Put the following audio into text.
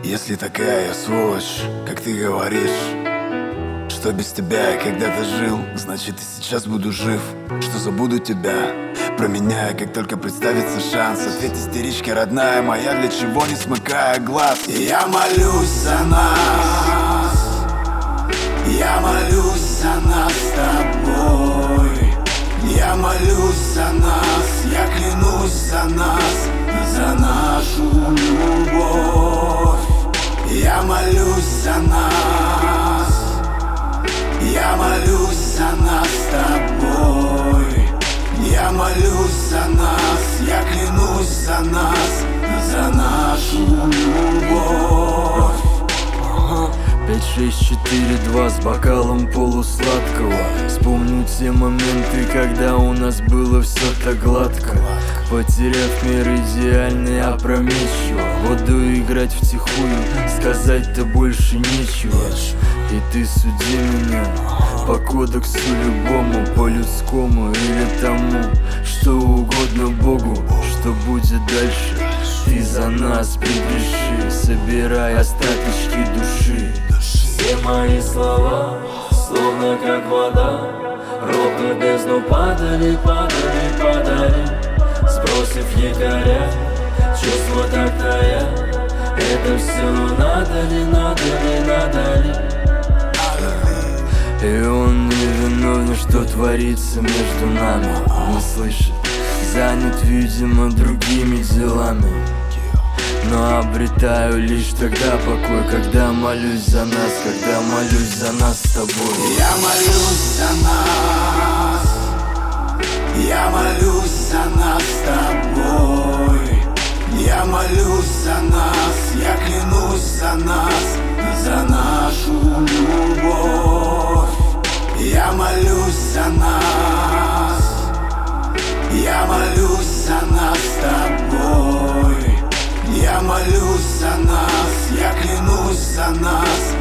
Если такая сволочь, как ты говоришь, что без тебя я когда-то жил, значит и сейчас буду жив. Что забуду тебя, про меня, как только представится шанс. Ответь, истеричка родная моя, для чего не смыкая глаз. И я молюсь за нас, я молюсь за нас с тобой. Я молюсь за нас, я клянусь за нас, за нашу любовь. Я молюсь за нас, я молюсь за нас с тобой. Я молюсь за нас, я клянусь за нас, за нашу любовь. 5, 6, 4, 2 с бокалом полусладкого. Вспомню те моменты, когда у нас было все так гладко. Потеряв мир идеальный, опрометчиво буду играть втихую, сказать-то больше нечего. И ты суди меня по кодексу любому, по-людскому или тому, что угодно Богу. Что будет дальше, ты за нас припиши, собирай остаточки души. Все мои слова, словно как вода, ровно в бездну падали, падали, падали. Сбросив якоря, чувства так таят. Это все надо ли, надо ли, надо ли? И он не виновен, что творится между нами. Не слышит, занят, видимо, другими делами. Но обретаю лишь тогда покой, когда молюсь за нас, когда молюсь за нас с тобой. Я молюсь за нас, я молюсь за нас с тобой. Я молюсь за нас, я клянусь за нас, за нашу любовь. Я молюсь за нас, я молюсь за нас с тобой. Я молюсь за нас, я клянусь за нас,